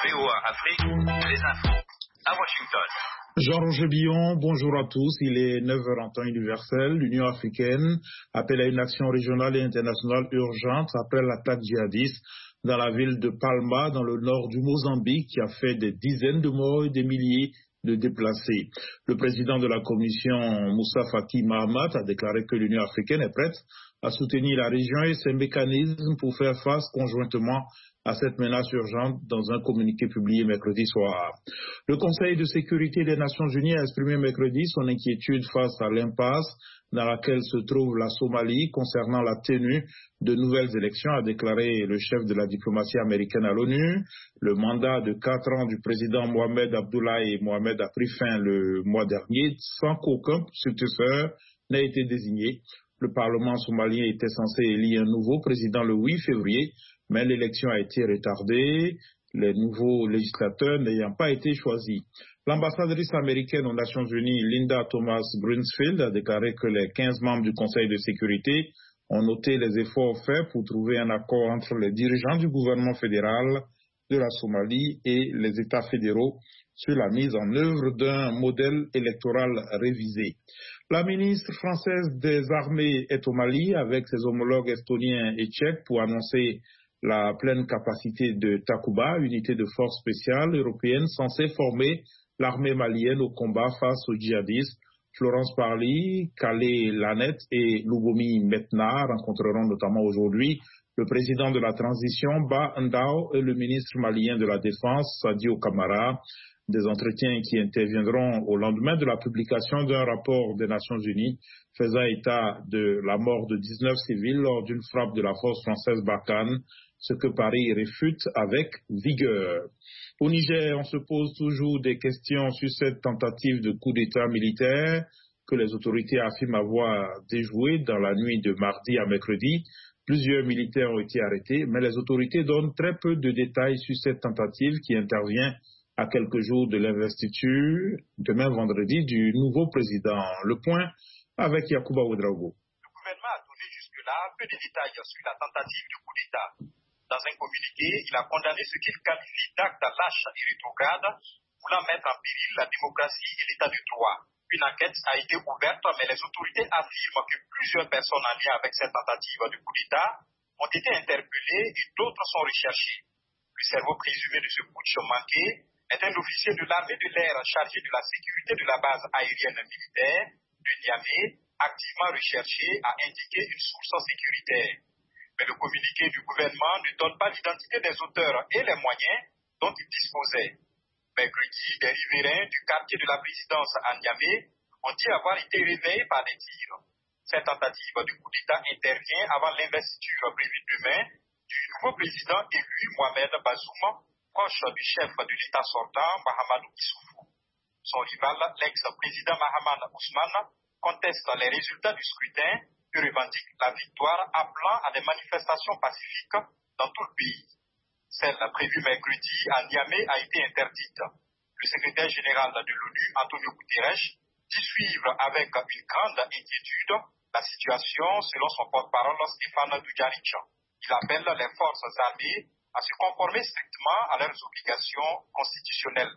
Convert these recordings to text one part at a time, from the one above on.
VOA Afrique, les infos à Washington. Jean-Roger Billon, bonjour à tous. Il est 9h en temps universel. L'Union africaine appelle à une action régionale et internationale urgente après l'attaque djihadiste dans la ville de Palma, dans le nord du Mozambique, qui a fait des dizaines de morts et des milliers de déplacés. Le président de la commission, Moussa Faki Mahamat, a déclaré que l'Union africaine est prête à soutenir la région et ses mécanismes pour faire face conjointement à cette menace urgente dans un communiqué publié mercredi soir. Le Conseil de sécurité des Nations Unies a exprimé mercredi son inquiétude face à l'impasse dans laquelle se trouve la Somalie concernant la tenue de nouvelles élections, a déclaré le chef de la diplomatie américaine à l'ONU. Le mandat de 4 ans du président Mohamed Abdoulaye Mohamed a pris fin le mois dernier sans qu'aucun successeur n'ait été désigné. Le Parlement somalien était censé élire un nouveau président le 8 février, mais l'élection a été retardée, les nouveaux législateurs n'ayant pas été choisis. L'ambassadrice américaine aux Nations Unies, Linda Thomas-Greenfield, a déclaré que les 15 membres du Conseil de sécurité ont noté les efforts faits pour trouver un accord entre les dirigeants du gouvernement fédéral de la Somalie et les États fédéraux sur la mise en œuvre d'un modèle électoral révisé. La ministre française des Armées est au Mali avec ses homologues estoniens et tchèques pour annoncer la pleine capacité de Takuba, unité de force spéciale européenne censée former l'armée malienne au combat face aux djihadistes. Florence Parly, Kale Lanette et Lubomi Metna rencontreront notamment aujourd'hui le président de la transition, Ba Ndao, et le ministre malien de la Défense, Sadio Kamara. Des entretiens qui interviendront au lendemain de la publication d'un rapport des Nations Unies faisant état de la mort de 19 civils lors d'une frappe de la force française Barkhane, ce que Paris réfute avec vigueur. Au Niger, on se pose toujours des questions sur cette tentative de coup d'État militaire que les autorités affirment avoir déjoué dans la nuit de mardi à mercredi. Plusieurs militaires ont été arrêtés, mais les autorités donnent très peu de détails sur cette tentative qui intervient à quelques jours de l'investiture, demain vendredi, du nouveau président. Le point avec Yacouba Ouedraogo. Le gouvernement a donné jusque-là peu de détails sur la tentative de coup d'État. Dans un communiqué, il a condamné ce qu'il qualifie d'acte lâche et rétrograde, voulant mettre en péril la démocratie et l'état de droit. Une enquête a été ouverte, mais les autorités affirment que plusieurs personnes en lien avec cette tentative de coup d'État ont été interpellées et d'autres sont recherchées. Le cerveau présumé de ce putsch manqué est un officier de l'armée de l'air chargé de la sécurité de la base aérienne militaire de Niamey, activement recherché, a indiqué une source sécuritaire. Mais le communiqué du gouvernement ne donne pas l'identité des auteurs et les moyens dont il disposait. Mercredi, des riverains du quartier de la présidence à Niamey ont dit avoir été réveillés par des tirs. Cette tentative de coup d'État intervient avant l'investiture prévue demain du nouveau président élu Mohamed Bazoum, proche du chef de l'État sortant, Mahamadou Issoufou. Son rival, l'ex-président Mahaman Ousmane, conteste les résultats du scrutin et revendique la victoire, appelant à des manifestations pacifiques dans tout le pays. Celle prévue mercredi à Niamey a été interdite. Le secrétaire général de l'ONU, Antonio Guterres, dit suivre avec une grande inquiétude la situation selon son porte-parole Stéphane Dujarric. Il appelle les forces armées à se conformer strictement à leurs obligations constitutionnelles.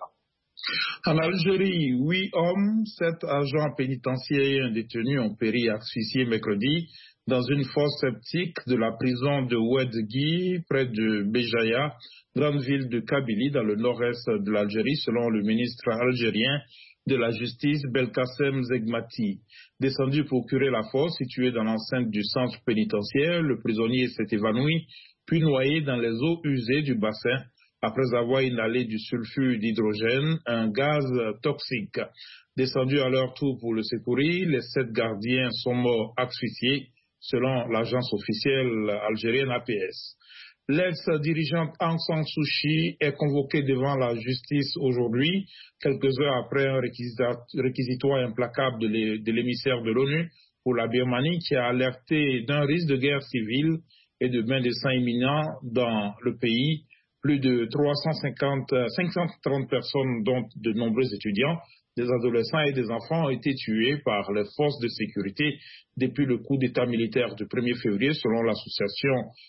En Algérie, 8 hommes, 7 agents pénitentiaires et un détenu ont péri asphyxiés mercredi dans une fosse septique de la prison de Oued-Gui, près de Béjaïa, grande ville de Kabylie, dans le nord-est de l'Algérie, selon le ministre algérien de la Justice, Belkacem Zegmati. Descendu pour curer la fosse située dans l'enceinte du centre pénitentiaire, le prisonnier s'est évanoui, puis noyé dans les eaux usées du bassin, après avoir inhalé du sulfure d'hydrogène, un gaz toxique. Descendus à leur tour pour le secourir, les 7 gardiens sont morts asphyxiés, selon l'agence officielle algérienne APS. L'ex-dirigeante Aung San Suu Kyi est convoquée devant la justice aujourd'hui, quelques heures après un réquisitoire implacable de l'émissaire de l'ONU pour la Birmanie qui a alerté d'un risque de guerre civile et de bain de sang imminent dans le pays. Plus de 530 personnes, dont de nombreux étudiants, des adolescents et des enfants, ont été tués par les forces de sécurité depuis le coup d'État militaire du 1er février, selon l'association